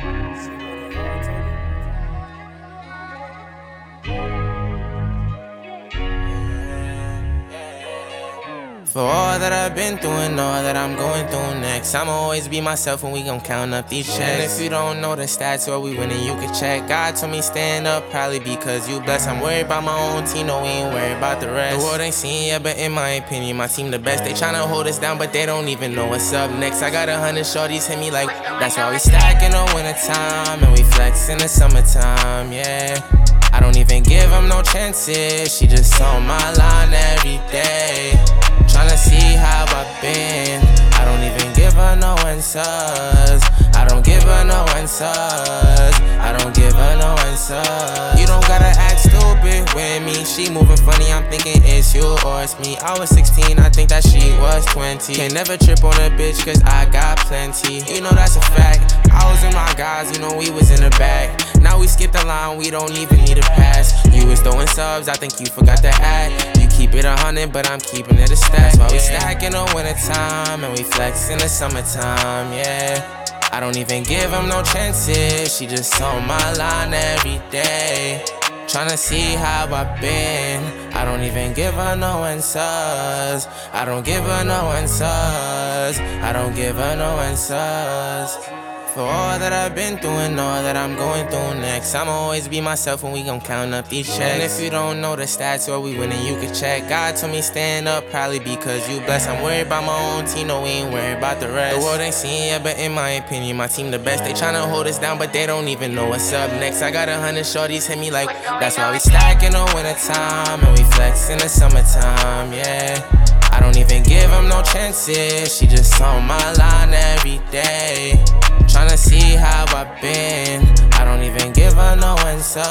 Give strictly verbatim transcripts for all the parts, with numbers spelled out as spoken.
For all that I've been through and all that I'm going through next, I'ma always be myself and we gon' count up these checks. And if you don't know the stats or we winning, you can check. God told me stand up, probably because you blessed. I'm worried about my own team, no, we ain't worried about the rest. The world ain't seen yet, but in my opinion, my team the best. They tryna hold us down, but they don't even know what's up next. I got a hundred shorties hit me like, that's why we stack in the wintertime and we flex in the summertime, yeah. I don't even give them no chances, she just on my line every day. Tryna see how I've been, I don't even give her no answers. I don't give her no answers. I don't give her no answers. You don't gotta act stupid with me. She moving funny, I'm thinking it's you or it's me. I was sixteen, I think that she was twenty. Can't never trip on a bitch cause I got plenty. You know that's a fact. I was with my guys, you know we was in the back. Now we skip the line, we don't even need a pass. You was throwing subs, I think you forgot to add. You keep it a hundred, but I'm keeping it a stack. While we stack in the wintertime and we flex in the summertime, yeah. I don't even give them no chances, she just on my line every day. Tryna see how I've been, I don't even give her no answers. I don't give her no answers. I don't give her no answers. For all that I've been through and all that I'm going through next, I'ma always be myself and we gon' count up these checks. And if you don't know the stats or we winning, you can check. God told me stand up, probably because you blessed. I'm worried about my own team, no, we ain't worried about the rest. The world ain't seen yet, but in my opinion, my team the best. They tryna hold us down, but they don't even know what's up next. I got a hundred shorties hit me like, that's why we stack in the wintertime and we flex in the summertime, yeah. I don't even give them no chances, she just on my line every day. Tryna see how I've been, I don't even give her no answers.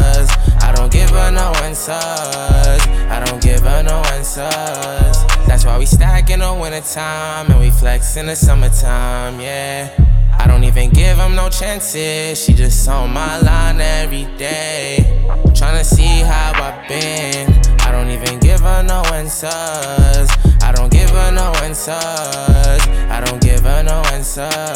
I don't give her no answers. I don't give her no answers. That's why we stack in the wintertime and we flex in the summertime, yeah. I don't even give them no chances, she just on my line every day. Tryna see how I've been, I don't even give her no answers. I don't give her no answers. I don't give her no answers.